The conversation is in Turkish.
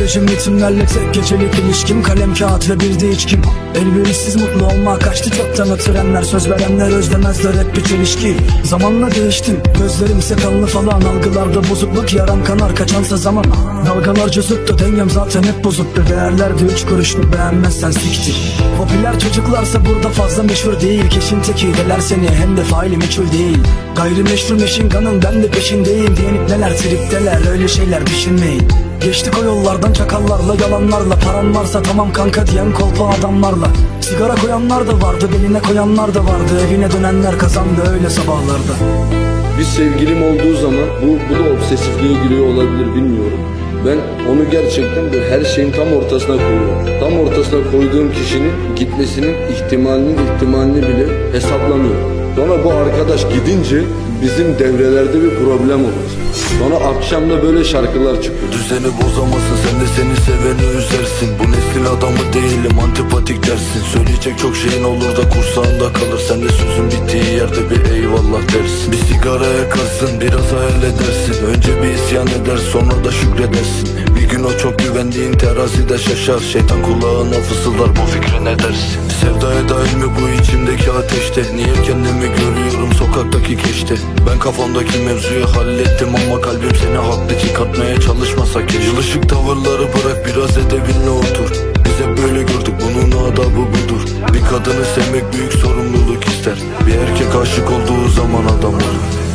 Psikolojim ritimlerle tek gecelik ilişkim, kalem kağıt ve bir de içkim. Elverişsiz mutlu olma kaçtı çoktan, ötürenler söz verenler özlemezler, hep bir çelişki. Zamanla değiştim, gözlerimse kanlı falan, algılarda bozukluk, yaran kanar kaçansa zaman. Dalgalarca zıttı, dengem zaten hep bozuktu, değerler de 3 kuruşluk, beğenmezsen siktir. Popüler çocuklarsa burada fazla meşhur değil, keşin teki deler seni, hem de faili meçhul değil. Gayrimeşru meşinganın ben de peşindeyim diyenip neler tripteler, öyle şeyler düşünmeyin. Geçtik o yollardan çakallarla, yalanlarla, paran varsa tamam kanka diyen kolpa adamlarla. Sigara koyanlar da vardı, beline koyanlar da vardı, evine dönenler kazandı öyle sabahlarda. Bir sevgilim olduğu zaman bu da obsesifliğe giriyor olabilir, bilmiyorum. Ben onu gerçekten her şeyin tam ortasına koyuyorum. Tam ortasına koyduğum kişinin gitmesinin ihtimalini bile hesaplamıyorum. Sonra bu arkadaş gidince bizim devrelerde bir problem olur. Sonra akşamda böyle şarkılar çıkıyor. Düzeni bozamazsın, sen de seni seveni üzersin. Bu nesil adamı değilim, antipatik dersin. Söyleyecek çok şeyin olur da kursağında kalır. Sen de sözün bittiği yerde bir eyvallah dersin. Bir sigara yakarsın, biraz hayal edersin. Önce bir isyan eder, sonra da şükredersin. Bir gün o çok güvendiğin terazide şaşar. Şeytan kulağına fısıldar, bu fikri ne dersin? Sevdaya dahil mi bu içimdeki ateşte? Niye kendimi görüyorum sokaktaki keşte? Ben kafamdaki mevzuyu hallettim ama kalbim seni haklı çıkartmaya çalışmasa keşke. Yılışık tavırları bırak, biraz edebinle otur. Biz hep böyle gördük, bunun adabı budur. Bir kadını sevmek büyük sorumluluk ister. Bir erkek aşık olduğu zaman adam olur.